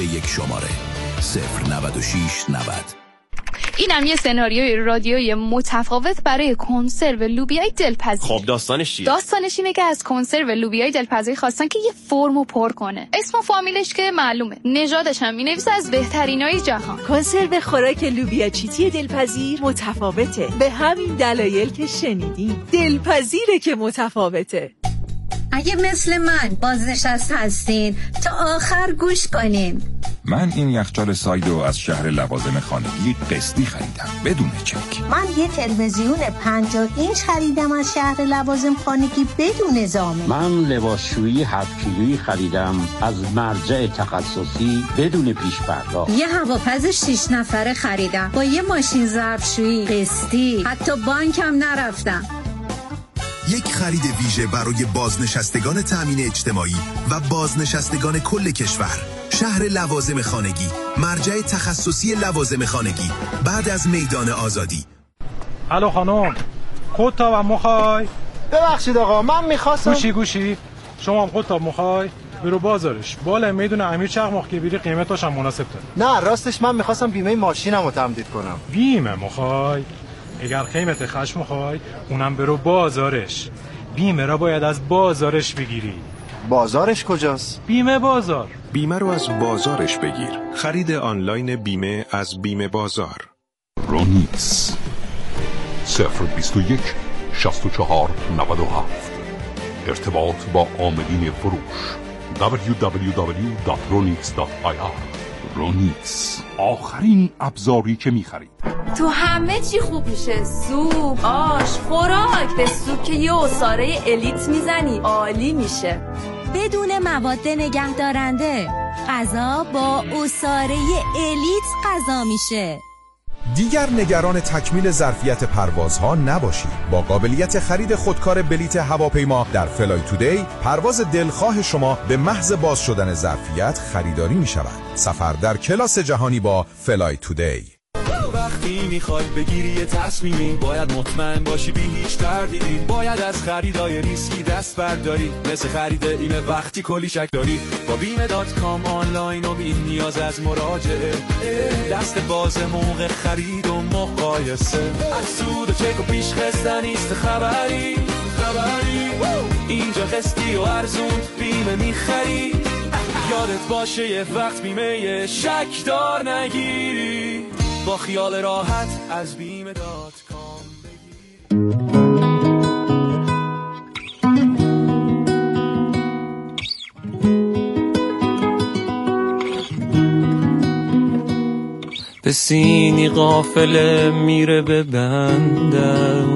یک شماره 096 90. اینم یه سناریوی رادیویی متفاوت برای کنسرو لوبیای دلپذیر. خب داستانش چیه؟ داستانش اینه که از کنسرو لوبیای دلپذیر خواستن که یه فرمو پر کنه. اسم و فامیلش که معلومه. نژادش هم می‌نویسه از بهترینای جهان. کنسرو خوراک لوبیا چیتی دلپذیر متفاوته. به همین دلایل که شنیدین. دلپذیره که متفاوته. اگه مثل من بازنشسته هستین تا آخر گوش کنین. من این یخچال سایدو از شهر لوازم خانگی قسطی خریدم بدون چک. من یه تلویزیون 50 اینچ خریدم از شهر لوازم خانگی بدون زامن. من لباسشویی 7 کیلویی خریدم از مرجع تخصصی بدون پیش پرداخت. یه هواپز 6 نفره خریدم با یه ماشین ظرفشویی قسطی. حتی بانکم نرفتم. یک خرید ویژه برای بازنشستگان تامین اجتماعی و بازنشستگان کل کشور. شهر لوازم خانگی، مرجع تخصصی لوازم خانگی، بعد از میدان آزادی. الو خانم، قطاب مخوای؟ ببخشید آقا، من میخواستم گوشی شما هم قطاب مخوای؟ برو بازارش بالا میدون امیر چقماق که بیری قیمتاش هم مناسب داره. نه راستش من میخواستم بیمه ماشینم رو تمدید کنم. بیمه مخوای؟ اگر قیمت خشم مخوای اونم برو بازارش. بیمه را باید از بازارش بگیری. بازارش کجاست؟ بیمه بازار. بیمه رو از بازارش بگیر. خرید آنلاین بیمه از بیمه بازار. رونیکس 021 64 97. ارتباط با عاملین فروش www.ronix.ir. رونیکس، آخرین ابزاری که می‌خرید. تو همه چی خوب میشه. سوپ، آش، خوراک. به سوپ که یه عصاره الیت میزنی عالی میشه. بدون مواد نگهدارنده غذا با عصاره الیت غذا میشه. دیگر نگران تکمیل ظرفیت پروازها نباشید. با قابلیت خرید خودکار بلیت هواپیما در فلای تودی، پرواز دلخواه شما به محض باز شدن ظرفیت خریداری می شود. سفر در کلاس جهانی با فلای تودی. وقتی میخوای بگیری یه تصمیمی باید مطمئن باشی بی هیچ تردیدی. باید از خریدای ریسکی دست برداری، مثل خرید ایمه وقتی کلی شک داری. با بیمه.com آنلاین و بی نیاز از مراجعه، دست باز موقع خرید و مقایسه. از سود و چک و پیش خسته نیست خبری. اینجا قسطی و ارزون بیمه میخری. یادت باشه یه وقت بیمه شک دار نگیری. با خیال راحت از بیمه.com به سینی قافله میره به بندر،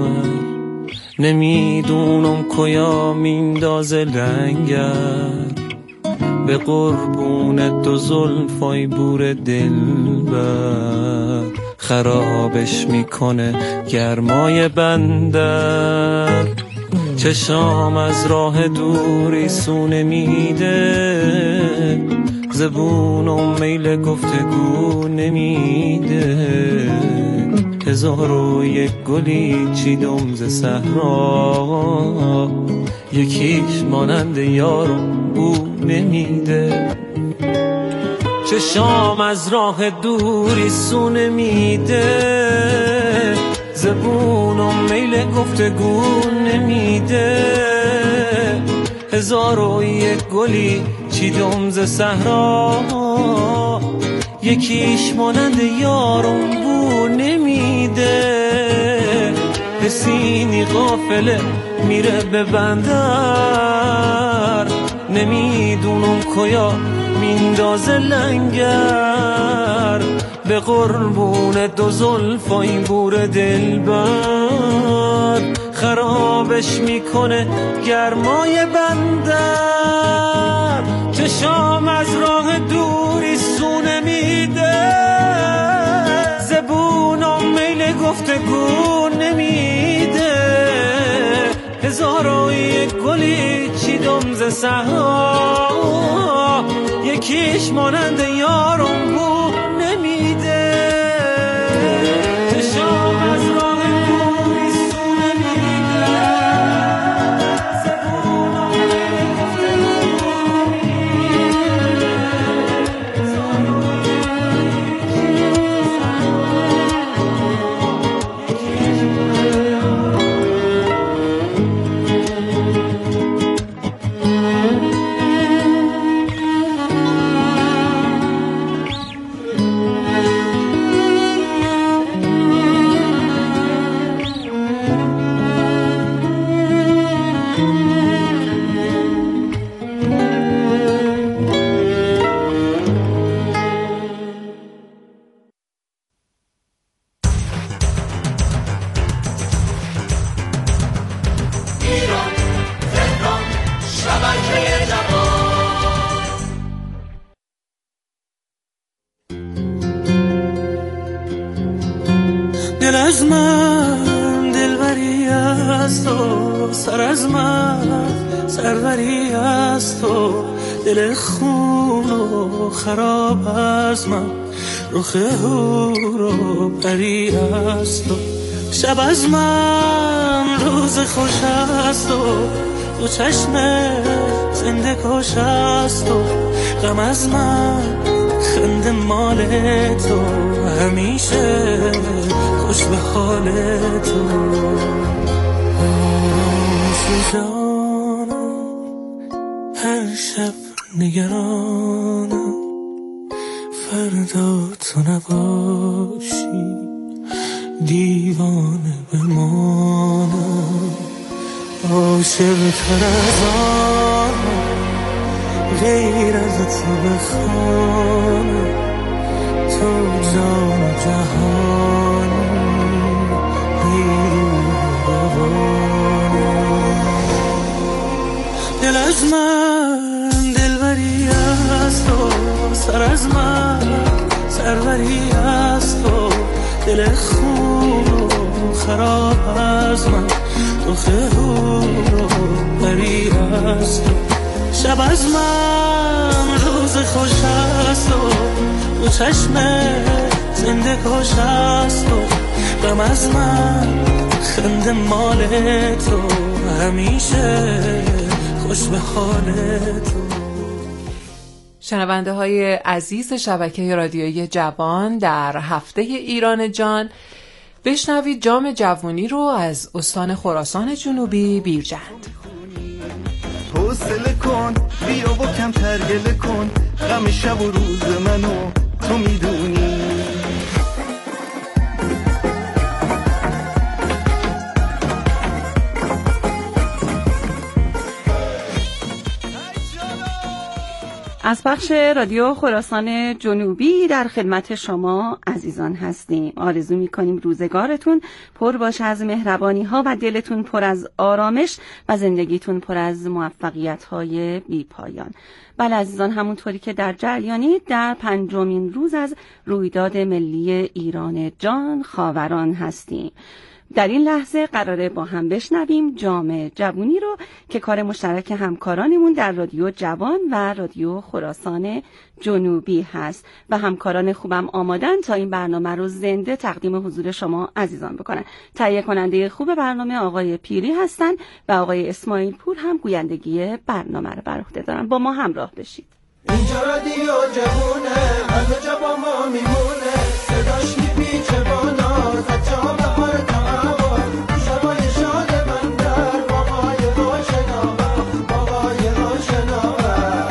نمیدونم کجا میندازه لنگر. به قربون دو زلفای بور دلبر، خرابش میکنه گرمای بندر. چشام از راه دوری سونه میده، زبونم میل گفتگو نمیده. 1001 گلی چیدم ز صحرا، یکیش مانند یارم بو نمیده. چشام از راه دوری سونه میده، زبونم میل گفتگو نمیده. 1001 گلی چیدم ز صحرا، یکیش مانند یارم بو نمیده. به سینی قافله میره به بندر، نمیدونم کجا میندازه لنگر. به قربون دو زلفای بور دلبر، خرابش میکنه گرمای بندر. چشام از راه دوری سونه میده، زبونم میل گفتگو نمیده. 1001 گلی چیدم ز صحرا، یکیش مانند یارم بو نمیده. چشام از راه دوری سونه میده، زبونم میل گفتگو نمیده. من دلبری است و سر از من سروری است و دل خون و خراب از من رخ هور و پری است و شب از من روز خوش است و دو چشم زنده کش است و غم از من خنده مال تو همیشه خوش به حال تو جانم هر شب نگرانم فردا تو نباشی دیوانه بمانم عاشق تر از آنم غیر از تو بخوانم تو جان و جهانم بیرون بوانم دل از من دلبری است و سر از من سروری است و دل خون و خراب از من رخ هور و پری است و شب از من روز خوش است و دو چشم زنده کش است و غم از من خنده مال تو همیشه خوش به حال تو. شنونده های عزیز شبکه رادیویی جوان، در هفته ایران جان بشنوید جام جوونی رو از استان خراسان جنوبی بیرجند. حوصله کن بیا و کم ترگله کن غم شب و روز منو تو میدونی از بخش رادیو خراسان جنوبی در خدمت شما عزیزان هستیم. آرزو می‌کنیم روزگارتون پر باشه از مهربانی‌ها و دلتون پر از آرامش و زندگیتون پر از موفقیت‌های بی‌پایان. بله عزیزان، همونطوری که در جریانید در 5مین روز از رویداد ملی ایران جان خاوران هستیم. در این لحظه قراره با هم بشنویم جام جوونی رو که کار مشترک همکارانمون در رادیو جوان و رادیو خراسان جنوبی هست و همکاران خوبم آمادن تا این برنامه رو زنده تقدیم حضور شما عزیزان بکنن. تهیه کننده خوب برنامه آقای پیری هستن و آقای اسماعیل پور هم گویندگی برنامه رو بر عهده دارن. با ما همراه بشید. اینجا رادیو جوونه از جا با ما میمونه صداش میپیچه بالا زجا بهار تا هوا شبای شاد من در باقای روشناور باقای روشناور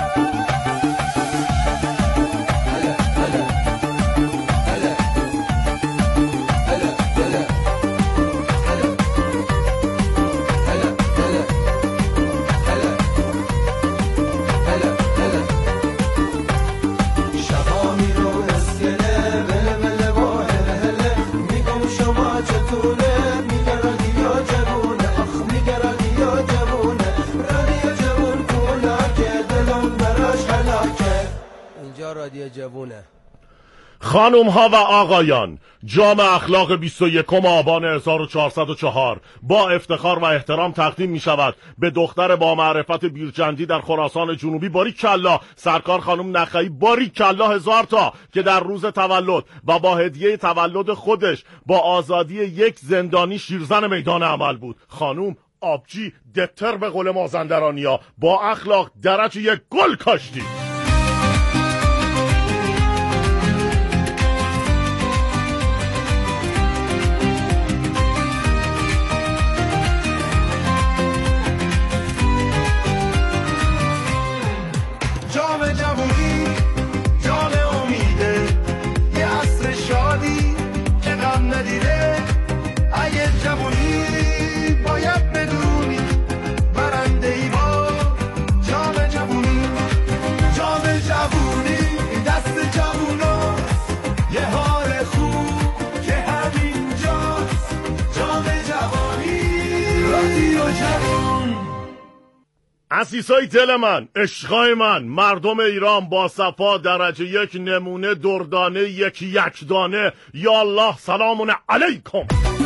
رادیو جوونه. خانم ها و آقایان، جام اخلاق 21 آبان 1404 با افتخار و احترام تقدیم می شود به دختر با معرفت بیرجندی در خراسان جنوبی. باریکالله سرکار خانم نخعی، باریکالله 1000 تا، که در روز تولد و با هدیه تولد خودش با آزادی یک زندانی شیرزن میدان عمل بود. خانم آبجی دتر به قول مازندرانیا، با اخلاق درجه یک گل کاشتی. عزیزای دل من، عشقای من، مردم ایران با صفا درجه یک، نمونه دردانه، یک دانه، یا الله سلامون علیکم.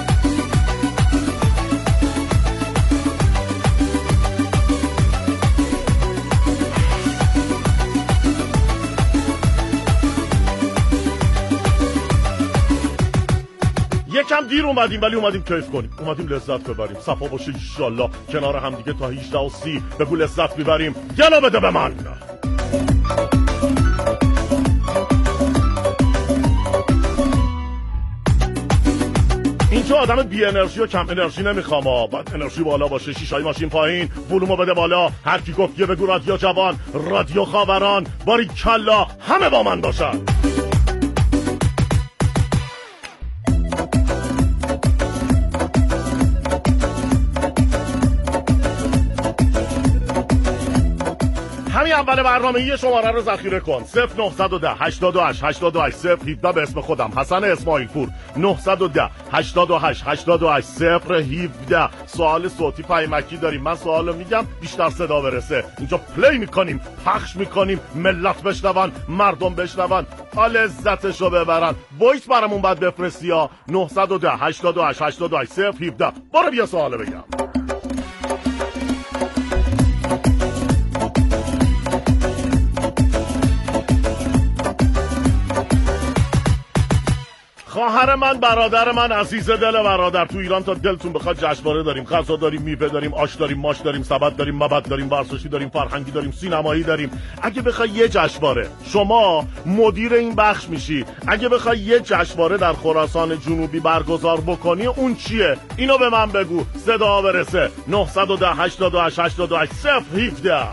یکم دیر اومدیم ولی اومدیم کیف کنیم، اومدیم لذت ببریم، صفا باشه انشالله، کنار همدیگه تا 18:30 بگو لذت میبریم. گلا بده به من. اینجا آدم بی انرژی و کم انرژی نمیخوام، باید انرژی بالا باشه، شیشای ماشین پایین، ولومو بده بالا، هر کی گفت یه بگو رادیو جوان، رادیو خاوران، باری کلا همه با من باشن. همین اول برنامه یه شماره رو ذخیره کن، 0910 88 88 017 به اسم خودم حسن اسماعیل پور، 910 88 88 017. سوال صوتی پیامکی داریم، من سوالو میگم بیشتر صدا برسه، اینجا پلی میکنیم، پخش میکنیم، ملت بشنون، مردم بشنون، لذتشو ببرن. وایس برامون بعد بفرستی ها، 910 88 88 017. برو بیا سوالو بگم. خواهر من، برادر من، عزیز دل برادر، تو ایران تا دلتون بخواد جشنواره داریم، غذا داریم، میوه داریم، آش داریم، ماش داریم، سبد داریم، مبد داریم، ورزشی داریم، فرهنگی داریم، سینمایی داریم. اگه بخوای یه جشنواره، شما مدیر این بخش میشی، اگه بخوای یه جشنواره در خراسان جنوبی برگزار بکنی، اون چیه؟ اینو به من بگو، صدا برسه. 910 88 88 017.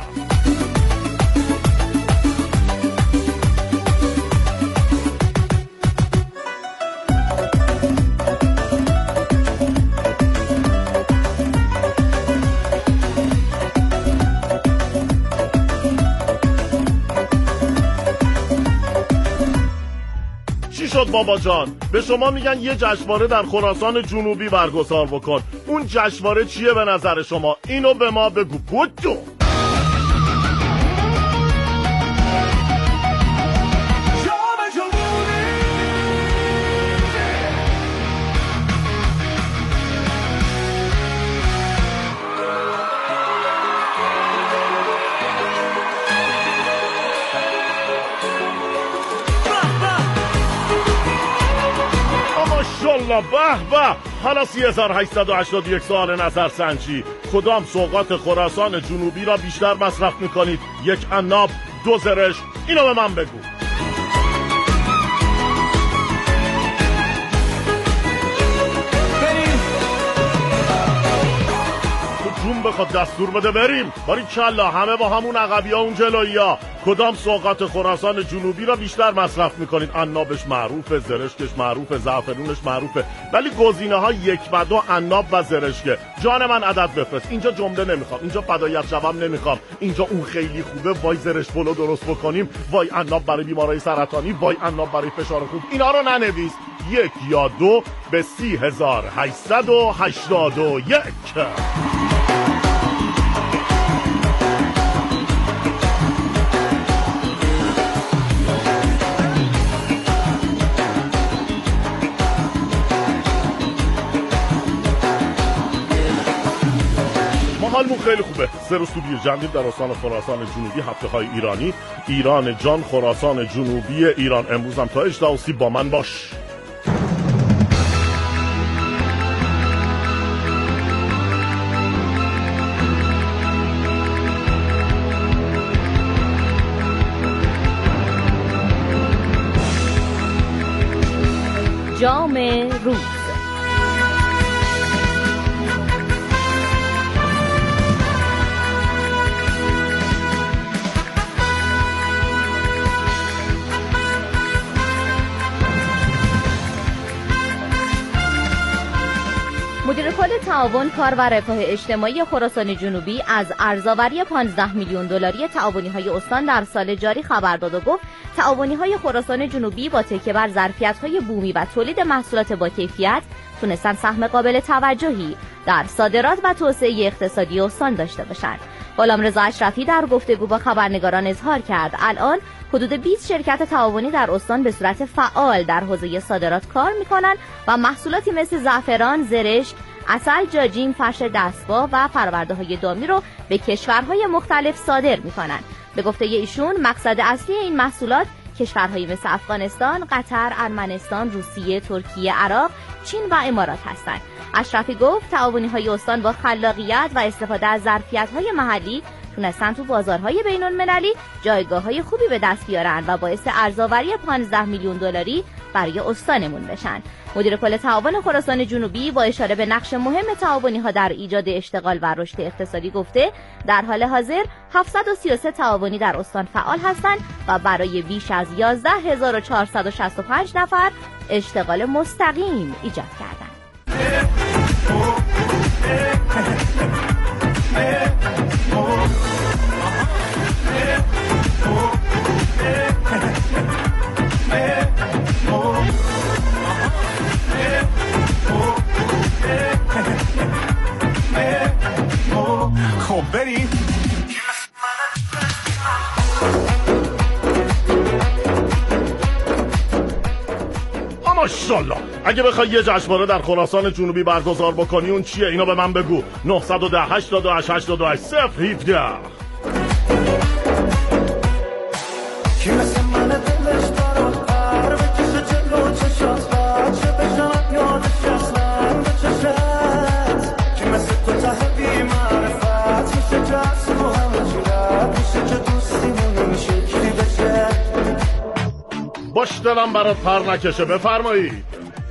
شد بابا جان؟ به شما میگن یه جشنواره در خراسان جنوبی برگزار بکن، اون جشنواره چیه به نظر شما؟ اینو به ما بگو. بودو به به. حالا 3881 سوال نظرسنجی. کدام سوغات خراسان جنوبی را بیشتر مصرف میکنید؟ 1 عناب، 2 زرش. اینو به من بگو. جون بخواد دستور بده بریم. باری کلا همه با همون عقبی ها اون جلویی ها. کدام سوغات خراسان جنوبی را بیشتر مصرف میکنید؟ عنابش معروفه، زرشکش معروفه، زعفرونش معروفه، ولی گزینه ها 1 و 2 عناب و زرشکه. جان من عدد بفرست. اینجا جمله نمیخوام، اینجا فدایت جواب نمیخوام، اینجا اون خیلی خوبه، وای زرش پلو درست بکنیم، وای عناب برای بیمارای سرطانی، وای عناب برای فشار خون. اینا رو ننویس. 1 یا 2 به 3881. حالمون خیلی خوبه. 3 روز تو بیرجندیم در استان خراسان جنوبی، هفته های ایرانی، ایران جان، خراسان جنوبی ایران. امروز هم تا 18:30 با من باش. جام روز. مدیر کل تعاون، کار و رفاه اجتماعی خراسان جنوبی از ارزآوری 15 میلیون دلاری تعاونی‌های استان در سال جاری خبر داد و گفت تعاونی‌های خراسان جنوبی با تکیه بر ظرفیت‌های بومی و تولید محصولات با کیفیت تونستن سهم قابل توجهی در صادرات و توسعه اقتصادی استان داشته باشند. غلامرضا اشرفی در گفتگو با خبرنگاران اظهار کرد الان حدود 20 شرکت تعاونی در استان به صورت فعال در حوزه صادرات کار می‌کنند و محصولاتی مثل زعفران، زرشک، عسل، جاجیم، فرش دستباف و پرورده‌های دامی رو به کشورهای مختلف صادر می‌کنند. به گفته ایشون مقصد اصلی این محصولات کشورهایی مثل افغانستان، قطر، ارمنستان، روسیه، ترکیه، عراق، چین و امارات هستند. اشرفی گفت تعاونی‌های استان با خلاقیت و استفاده از ظرفیت‌های محلی تونستن تو بازارهای بین‌المللی جایگاه‌های خوبی به دست بیارن و باعث ارزآوری 15 میلیون دلاری برای استانمون بشن. مدیر کل تعاون خراسان جنوبی با اشاره به نقش مهم تعاونی‌ها در ایجاد اشتغال و رشد اقتصادی گفته در حال حاضر 733 تعاونی در استان فعال هستند و برای بیش از 11465 نفر اشتغال مستقیم ایجاد کردند. خب بریم. ماشاءالله اگه بخوای یه جشنواره در خراسان جنوبی برگزار بکنی اون چیه؟ اینو به من بگو. 910 88 88 017 کی مثل من دلش دارم قرار بکشه جلو چشات بچه بشنم یادش اصلا به چشت کی مثل تو ته بی معرفت میشه جرس رو همه جورت میشه که دوستیمون این شکلی بشه باش دلم برات پر نکشه. بفرمایید.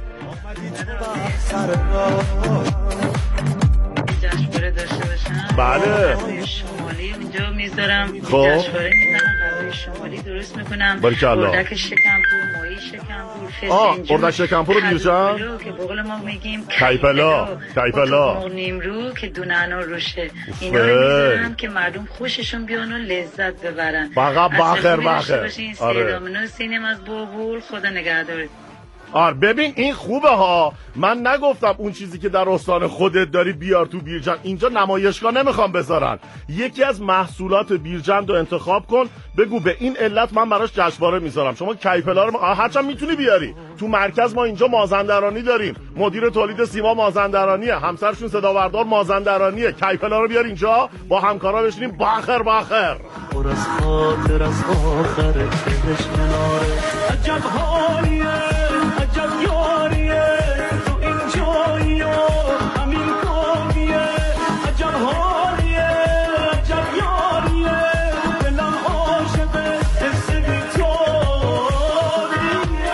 جشنواره داشته باشم بله شمالی اینجا میذارم خب جشنواره میذارم غذای شمالی درست میکنم اردک شکمپور ماهی شکمپور فسنجون اردک شکمپور رو بیرجن که بقول ما میگیم کیپلا نیمرو که دونانو روشه اینا رو میذارم که مردم خوششون بیان و لذت ببرن. فقط بخیر آره سینم از بابول خدا نگهدارت. ببین این خوبه ها. من نگفتم اون چیزی که در استان خودت داری بیار تو بیرجند. اینجا نمایشگاه نمیخوام بذارن. یکی از محصولات بیرجند رو انتخاب کن بگو به این علت من براش جشنواره میذارم. شما کیپلا رو هرچند میتونی بیاری. تو مرکز ما اینجا مازندرانی داریم. مدیر تولید سیما مازندرانیه، همسرشون صداوردار مازندرانیه. کیپلا رو بیار اینجا با همکارا بشینیم بخیر پر از خاطر از آخر دلش کناره عجب حالیه عجب یاریه تو این جایی و همین کامیه عجب حالیه عجب یاریه دلم عاشقه حس بی‌تاریه.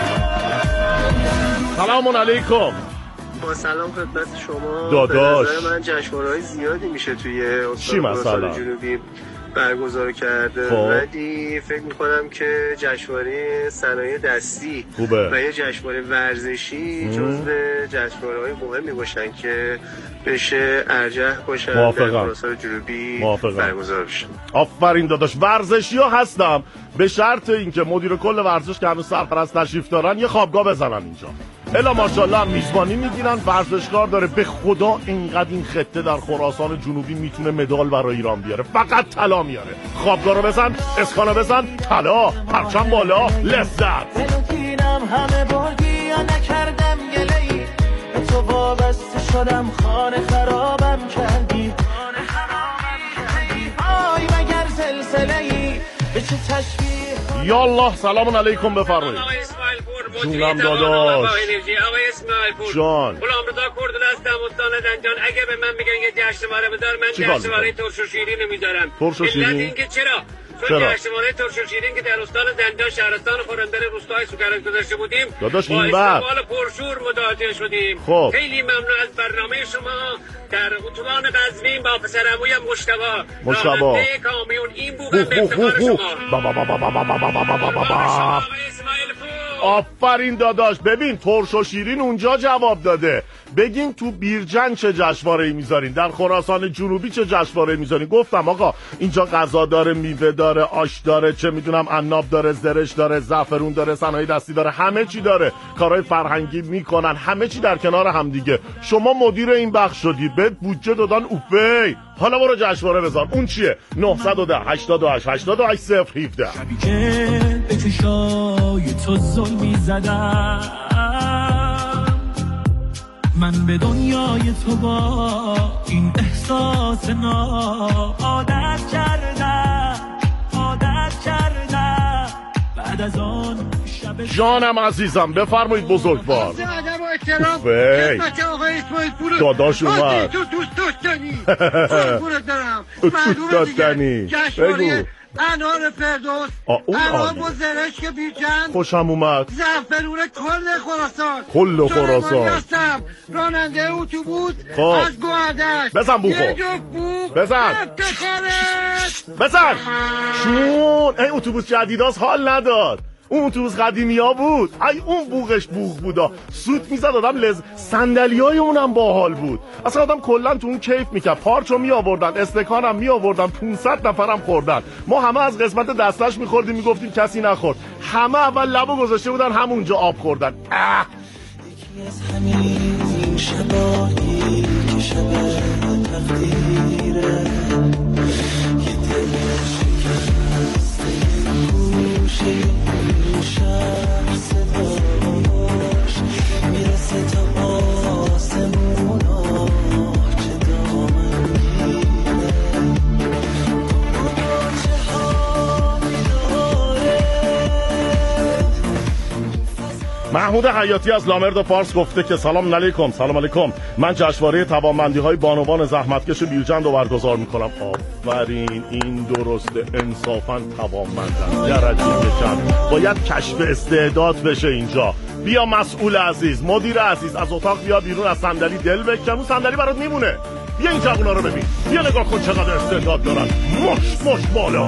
سلام علیکم. با سلام خدمت شما. داداش به نظر من جشنواره‌های زیادی میشه توی استان خراسان جنوبی برگزار کرده ولی فکر میکنم که جشنواره صنایع دستی خوبه و یه جشنواره ورزشی جزو جشنواره‌های مهمی باشن که بشه ارجح باشن در خراسان جنوبی برگزار بشن. آفرین داداش. ورزشی ها هستم به شرط اینکه مدیر کل ورزش که هنوز سرپرست تشریف دارن یه خوابگاه بزنن اینجا. الا ماشاءالله میزبانی میگیرن. ورزشکار داره. به خدا اینقدر این خطه در خراسان جنوبی میتونه مدال برای ایران بیاره. فقط طلا میاره. خوابگاه رو بزن، اسکانو بزن، طلا، پرچم بالا، لذت. بلوتینم همه بردی یا نکردم گله‌ای به تو وابسته شدم خانه خرابم کردی آی مگر زلزله‌ای به چه تشبیه. یا الله سلام علیکم بفرمایید. جونم داداش. جان غلامرضا کرد هستم استان زنجان. اگه به من میگن یه جشنواره بذار من جشنواره ترش و شیرین میذارم. ترش و شیرین اینکه چرا؟ چون جشنواره ترش و شیرین که در استان زنجان شهرستان خورندر روستای سوگران گذاشته بودیم داداش با این بر استقبال پرشور متوجه شدیم. خیلی ممنون از برنامه شما. در اتوبان قزوین با پسرعموی مشتبه راننده کامیون این بودن به افتخار شما. آفرین داداش. ببین ترش و شیرین اونجا جواب داده. بگین تو بیرجن چه جشنواره‌ای میذارین، در خراسان جنوبی چه جشنواره‌ای میذارین. گفتم آقا اینجا غذا داره، میوه داره، آش داره، چه میدونم عناب داره، زرش داره، زعفرون داره، صنایع دستی داره، همه چی داره. کارهای فرهنگی میکنن، همه چی در کنار هم دیگه. شما مدیر این بخش شدی، بهت بودجه دادن اوفی. حالا برو جشنواره بذار. اون چیه؟ 910 88 88 017. شبی که به چشای تو ظلمی زدم، من به دنیای تو با این احساس عادت کردم بعد از آن شب. جانم عزیزم بفرمایید بزرگوار. ادب و احترام خدمت آقای اسماعیل پور داداش اومد. تو دوست داشتنی قربونت دارم. دوست داشتنی جشنواره انار فردوس، انار با زرشک بیرجند، خوشم اومد. زعفرون کل خراسان هستم. راننده اتوبوس خب از گوهردش. بزن بوخو بزن چون این اتوبوس جدیداست حال نداد. اون اتوبوس قدیمی ها بود. ای اون بوغش بوغ بودا، سوت میزد آدم. صندلی های اونم باحال بود. اصلا آدم کلا تو اون کیف میکرد. پارچو می آوردن، استکانم می آوردن، 500 نفرم خوردن. ما همه از قسمت دستش میخوردیم، میگفتیم کسی نخورد. همه اول لبو گذاشته بودن همونجا آب خوردن. یکی از همین شبایی که شب تقدیره، یه دل شکسته گوشه شهر صداش میرسه تا آسمونا، چه دامن گیره چه ها میداره. محمود حیاتی از لامرد فارس گفته که سلام علیکم. سلام علیکم. من جشنواره توانمندی های بانوان زحمتکش بیرجند رو برگزار میکنم. آفرین، این درسته، انصافا توانمندن، درجه بشن، باید کشف استعداد بشه اینجا. بیا مسئول عزیز، مدیر عزیز، از اتاق بیا بیرون، از صندلی دل بکن، اون صندلی برات میمونه. بیا این جوونا رو ببین، بیا نگاه کن چقدر استعداد دارن. مش بالا.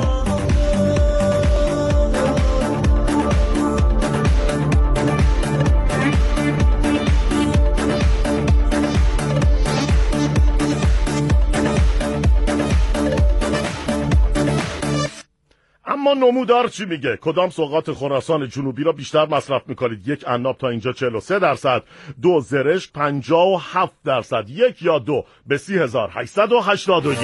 اما نمودار چی میگه؟ کدام سوغات خراسان جنوبی را بیشتر مصرف میکنید؟ 1 عناب تا اینجا 43%، 2 زرشک 57%، 1 یا 2 به 30,881.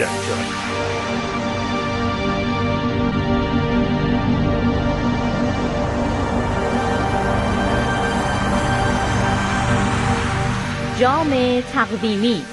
جام تقویمی.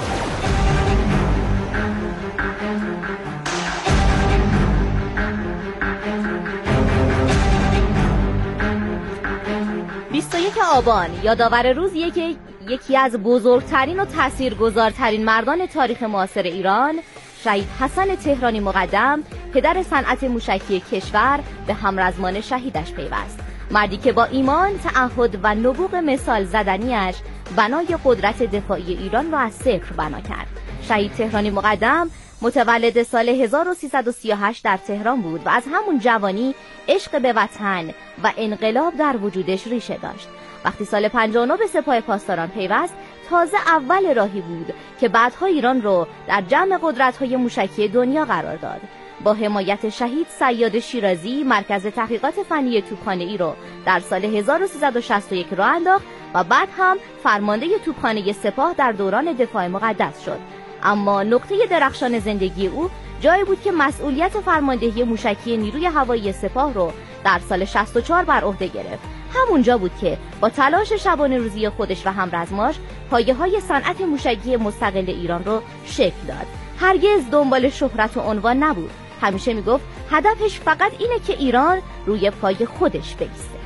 آبان یادآور روزیه که یکی از بزرگترین و تاثیرگذارترین مردان تاریخ معاصر ایران، شهید حسن تهرانی مقدم، پدر صنعت موشکی کشور، به همرزمان شهیدش پیوست. مردی که با ایمان، تعهد و نبوغ مثال زدنیش بنای قدرت دفاعی ایران را از صفر بنا کرد. شهید تهرانی مقدم متولد سال 1338 در تهران بود و از همون جوانی عشق به وطن و انقلاب در وجودش ریشه داشت. وقتی سال 59 به سپاه پاسداران پیوست، تازه اول راهی بود که بعدها ایران رو در جمع قدرت‌های موشکی دنیا قرار داد. با حمایت شهید صیاد شیرازی، مرکز تحقیقات فنی توپخانه‌ای رو در سال 1361 راه انداخت و بعد هم فرمانده توپخانه سپاه در دوران دفاع مقدس شد. اما نقطه درخشان زندگی او جایی بود که مسئولیت فرماندهی موشکی نیروی هوایی سپاه رو در سال 64 بر عهده گرفت. همونجا بود که با تلاش شبانه روزی خودش و همرزماش پایه‌های صنعت موشکی مستقل ایران رو شکل داد. هرگز دنبال شهرت و عنوان نبود. همیشه میگفت هدفش فقط اینه که ایران روی پای خودش بایسته.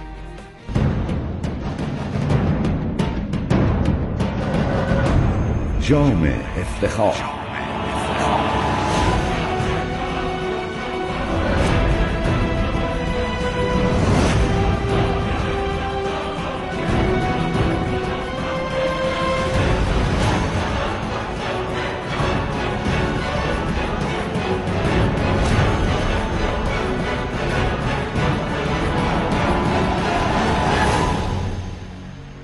جام افتخار.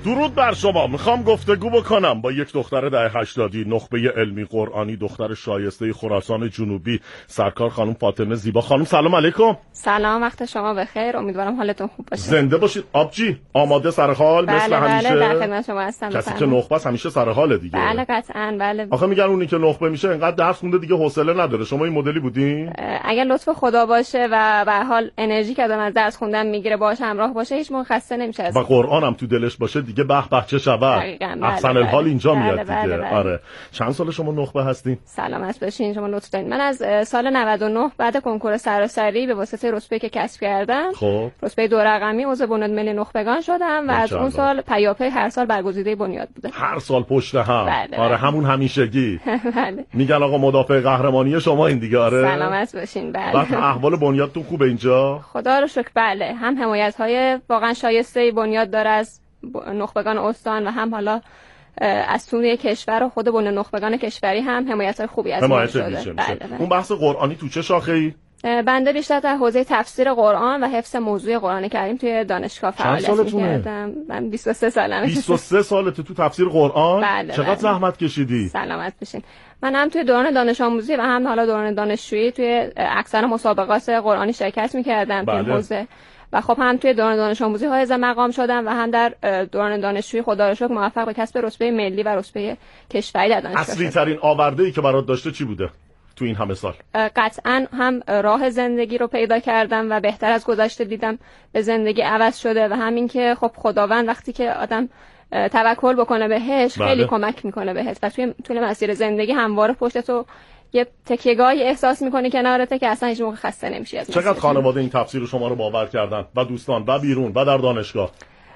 درود بر شما. میخوام گفتگو بکنم با یک دختر دهه 80، نخبه علمی قرآنی، دختر شایسته خراسان جنوبی، سرکار خانم فاطمه زیبا. خانم سلام علیکم. سلام، وقت شما بخیر. امیدوارم حالتون خوب باشه. زنده باشید. آبجی آماده سر حال؟ بله مثل همیشه. بله، در خدمت شما هستم. کسی که نخبه است همیشه سر حاله دیگه. بله قطعاً. بله. آخه میگن اونی که نخبه میشه انقدر درس خونده دیگه حوصله نداره. شما این مدلی بودین؟ اگر لطف خدا باشه و به حال انرژی که آدم از درس خوندن میگیره باهاش همراه باشه هیچ موقع خسته نمیشه. و قرآن هم تو دلش باشه دیگه به به چه شود. احسن الحال اینجا میاد دیگه. آره. چند سال شما نخبه هستین؟ سلامت باشین. شما لطف دارین. من از سال 99 بعد کنکور سراسری به واسطه رتبه که کسب کردم، خب رتبه 2 رقمی عضو بنیاد ملی نخبگان شدم و از اون سال پیاپی هر سال برگزیده بنیاد بوده. هر سال پشت هم. بله. آره همون همیشگی. بله. میگن آقا مدافع قهرمانی شما این دیگه. آره. سلامت باشین. بله. بعد احوال بنیادتون خوبه اینجا؟ خدا رو شکر. بله. هم حمایت‌های واقعا شایسته بنیاد داره از نخبگان استان و هم حالا از سوی کشور و خود بنیاد نخبگان کشوری هم حمایت‌های خوبی از ما شده. بله. اون بحث قرآنی تو چه شاخه‌ای؟ بنده بیشتر در حوزه تفسیر قرآن و حفظ موضوع قرآن کریم توی دانشگاه فعالیت می‌کردم. من 23 سالمه. 23 سالته تو تفسیر قرآن؟ بله. چقدر زحمت کشیدی؟ سلامت بشین. من هم توی دوران دانش آموزی و هم حالا دوران دانشجویی توی اکثر مسابقات قرآنی شرکت می‌کردم توی حوزه و خب هم توی دوران دانش آموزی حائز مقام شدم و هم در دوران دانشجویی خدا رو شکر موفق به کسب رتبه ملی و رتبه کشوری در دانشگاه شدم. اصلی ترین آورده‌ای که برات داشته چی بوده تو این همه سال؟ قطعاً هم راه زندگی رو پیدا کردم و بهتر از گذشته دیدم به زندگی عوض شده و همین که خب خداوند وقتی که آدم توکل بکنه بهش خیلی کمک میکنه بهت و توی طول مسیر زندگی همواره پشت تو یه تکیه‌گاهی احساس می‌کنی کنارته که اصلا هیچ موقع خسته نمیشی از. چقدر خانواده این تفسیر شما رو باور کردن و دوستان و بیرون و در دانشگاه؟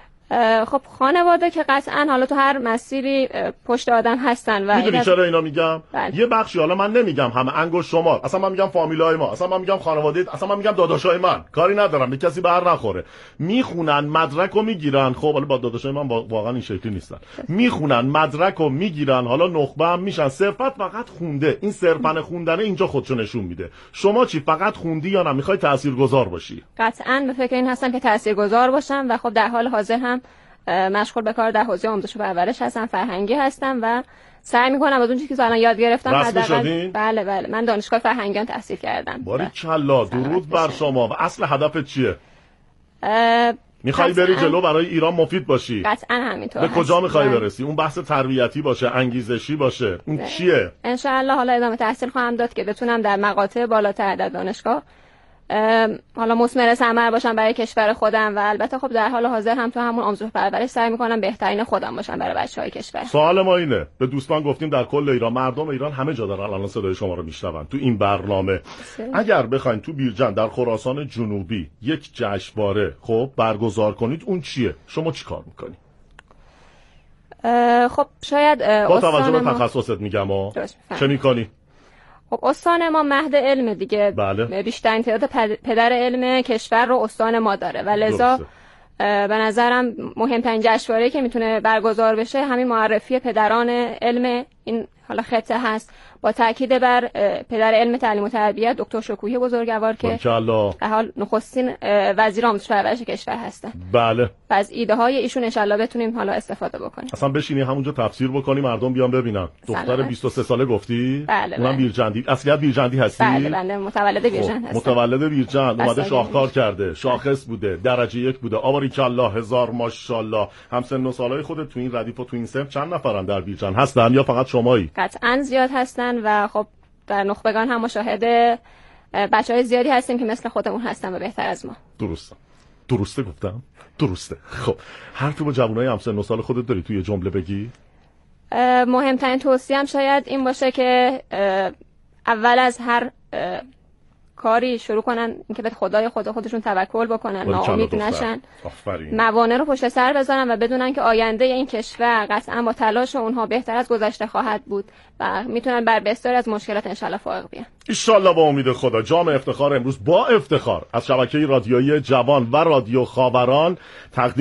خب خانواده که قطعاً حالا تو هر مسیری پشت آدم هستن و میدونی چرا اینا میگم؟ یه بخشی، حالا من نمیگم همه انگشت شمار، اصلا من میگم فامیلای ما، اصلا من میگم خانواده، اصلا من میگم داداشای من، کاری ندارم به کسی بر نخوره، میخونن مدرکو میگیرن. خب حالا با داداشای من واقعا این شکلی نیستن، میخونن مدرکو میگیرن، حالا نخبه هم میشن، صرفت فقط خونده. این صرفن خوندن اینجا خودشو نشون میده. شما چی، فقط خوندی یا نه میخوای تاثیرگذار باشی؟ قطعاً به فکر این هستم که تاثیرگذار باشم و خب در حال حاضر هم مشغول به کار در حوزه آموزش و پرورش هستم، فرهنگی هستم و سعی میکنم از اون چیزی که الان یاد گرفتم حداقل. بله من دانشگاه فرهنگیان تحصیل کردم. باریکلا، درود بر شما. و اصل هدفت چیه؟ میخوای بری جلو برای ایران مفید باشی؟ قطعا همینطور. به کجا میخوای برسی؟ اون بحث تربیتی باشه، انگیزشی باشه، اون چیه؟ ان شاء الله حالا ادامه تحصیل خواهم داد که بتونم در مقاطع بالاتر در دانشگاه حالا مثمر ثمر باشم برای کشور خودم و البته خب در حال حاضر هم تو همون آموزش و پرورش سعی میکنم بهترین خودم باشم برای بچهای کشور. سوال ما اینه، به دوستان گفتیم در کل ایران، مردم ایران همه جا دارن الان صدای شما رو میشنون تو این برنامه. اگر بخواید تو بیرجند در خراسان جنوبی یک جشنواره خب برگزار کنید، اون چیه؟ شما چی کار میکنی؟ خب شاید با توجه به تخصصت میگم چه میکنی؟ خب استان ما مهد علم دیگه. بله. بیشترین تعداد پدر علم کشور رو استان ما داره و لذا به نظرم مهمترین جشنواره‌ای که میتونه برگزار بشه همین معرفی پدران علم این حالا خطه هست، با تاکید بر پدر علم تعلیم و تربیت دکتر شکوهی بزرگوار که در حال نخستین وزیر آموزش و پرورش کشور هستن. بله. و از ایده های ایشون ان شاءالله بتونیم حالا استفاده بکنیم. اصلا بشینی همونجا تفسیر بکنی، مردم بیان ببینن. دختر 23 ساله گفتی؟ بله. اونم بیرجندی، اصلیت بیرجندی هستی؟ بله متولد بیرجند هستم. متولد بیرجند، اومده شاهکار کرده، شاخص بوده، درجه 1 بوده. آباریکالله، هزار ماشاءالله. هم سن و سالای خودت تو این ردیف و تو این سمت چند نفرن در بیرجند هستن یا فقط شمایی؟ قطعاً زیاد هستن و خب در نخبگان هم مشاهده بچهای زیادی هستیم که مثل خودمون هستن و بهتر از ما. درسته گفتم؟ درسته. خب حرفی با جوانای همسن و سال خودت داری توی جمله بگی؟ مهمترین توصیه‌ام شاید این باشه که اول از هر کاری شروع کنن اینکه به خدای خودشون توکل بکنن، ناامید نشن، موانع رو پشت سر بذارن و بدونن که آینده این کشور قطعا با تلاش اونها بهتر از گذشته خواهد بود و میتونن بر بسیاری از مشکلات انشالله فائق بیان. ان شاءالله با امید خدا. جام افتخار امروز با افتخار از شبکه رادیویی جوان و رادیو خاوران تقدیم